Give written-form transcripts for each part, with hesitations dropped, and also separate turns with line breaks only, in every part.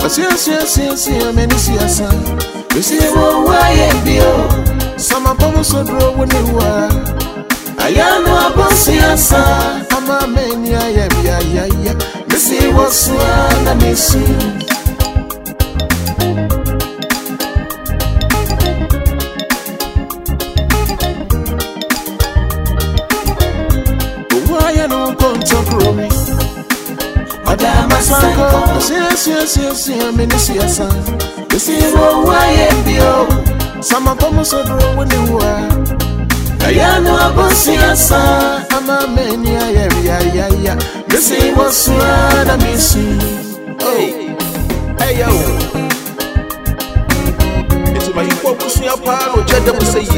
see, many see a son. You see, why am bio? Some of them so draw when you are. I am no bossy, son. I'm a mania, yeah. Missy was one, I miss you. See, I'm in the CSA. You see, why am bio? Some of them so draw when you are. I am no bossy, son. I'm a mania, yeah. Missy was one, I miss you. Hey, yo. It's my focus, your power, Jada will say,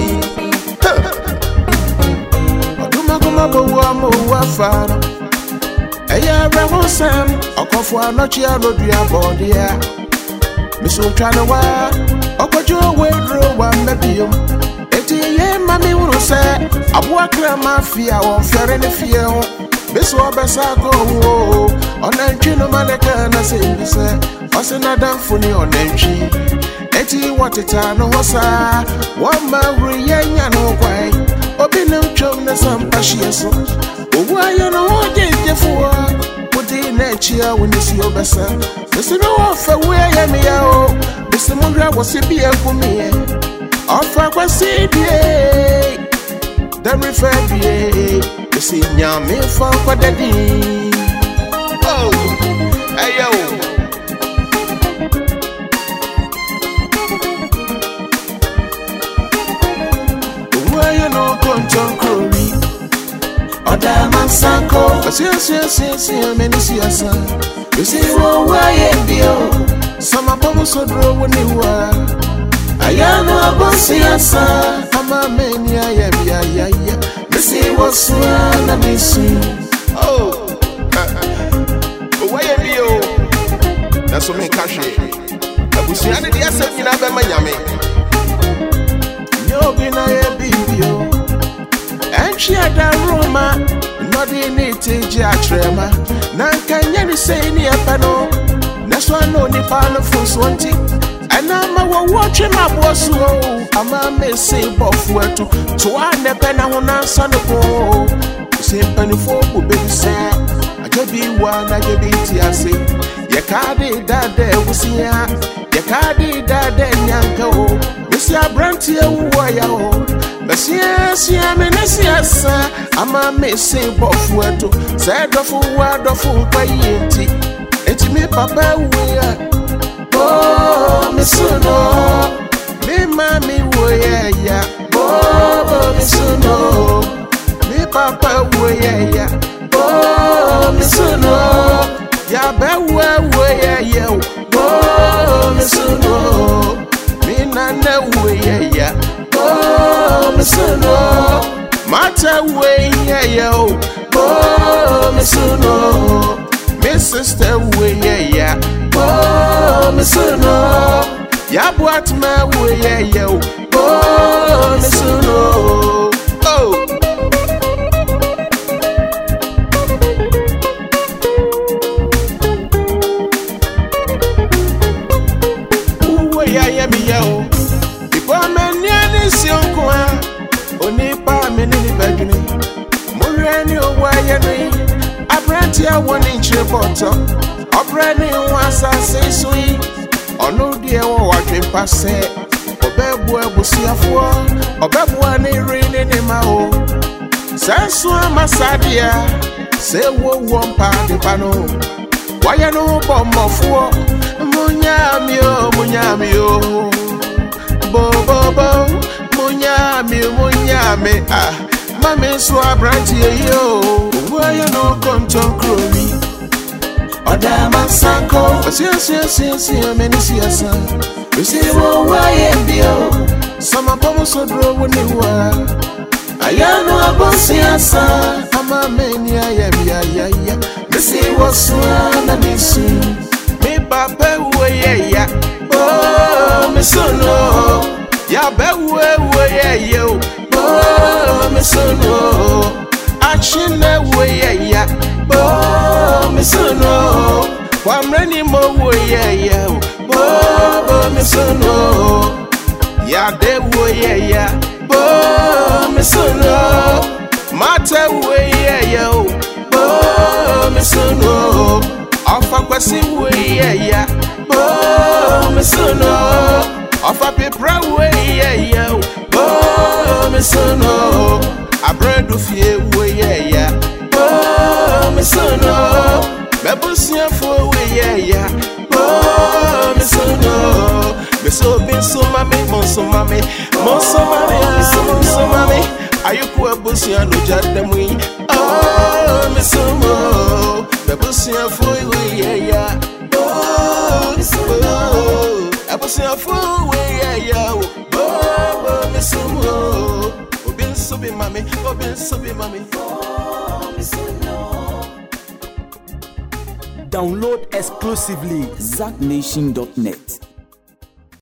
Eya raho sam okofo anochi alodua bodia miso twana wa okojo wedro wa mabio eti ye mami wuru se aboa kra mafia won fere ne fie ho miso obesa go wo onantwi no maleka na se bise osena danfo ni onantwi eti wateta no hosa wa mawri yenya no kwai obi ne twom na sampashie so Why no one get for put in nature when you see your best? This is no offer where I am here. This Mundra was a beer for me. Offer was CBA. Then refer BA. You see, Yami for the D. Oh, ayo. Why no control Curry? Oda Mansanko, see, many see a son. You see, why am bio? Some of them so draw when you are. I am no bossy, son. I'm a mania, yeah. Missy was one, I miss you. Oh, why am bio? That's what me cash it. I was the other day, I said, you know, I'm Miami. You're gonna be bio. And she had a Roma, not in it, Trema. Nankanya is saying, Yapano, that's why no Nipano for Swanty. And I'm watching my boss. I'm a messy buff where to one Nepena on our son of go. Same penny for who be sad. I could be one, I could be Tiasi. Yakadi that there was here. Yakadi that there, Yanko. Mr. Brantia, who are you? Yes, I'm in a siasa. I'm a missing buff where to said of word of payeti. It's me, Papa, we are. Oh, Miss Uno, me, Mammy, we are. Oh, Miss Uno, me, Papa, we are. Oh, Miss Uno, ya bewa, we are. Oh, Miss Uno, me, Nana, we are. Oh, Miss Uno, matter way, yo. Oh, Miss Uno, Miss Sister way, yeah. Oh, Miss Uno, ya bought my way, yo. Oh, Miss Uno, oh. Ooh, yeah, yo. Onipa menini bagini Mureni owayeni Abranti a 1 inch bottom Obreni wasa say sweet Ono die wo wadwen pase Obebu ebusiafo Obebu ani rini ni mao Sensu amasadia Se wo wompa de pano Waya no bomofo Munyami o Bo Munyami, Mammy Swa Branty, yo. Why you no control Crowley? Oda Mansanko, see, many see a son. You see, why am bio? Some of them so draw when you are. I am no bossy, son. I'm a mania, yeah. Missy was one, I miss you. Me, Papa, yeah. Oh, Miss Uno. Ya bewe yo, oh Miss Uno, action we ya, oh Miss Uno, from any more yeah. Bo me so no. Ya de wo yeah. Bo me so no. Mata wo yeah. Bo me so no. Ofa kwasi wo yeah. Bo me so no. Ofa pepra wo yeah. Bo me so no. Abredu fie wo yeah. Bo me so no. Bebusia for we yeah. Oh, me so no. Me so bin so mami, monso mami. Ayuku abusia no jadem we. Oh, me so mo. Bebusia for we yeah. Oh, me so no. Abusia for we yeah. Oh, me so mo. Obin so be mami. Oh, me so no.
Download exclusively ZackNation.net.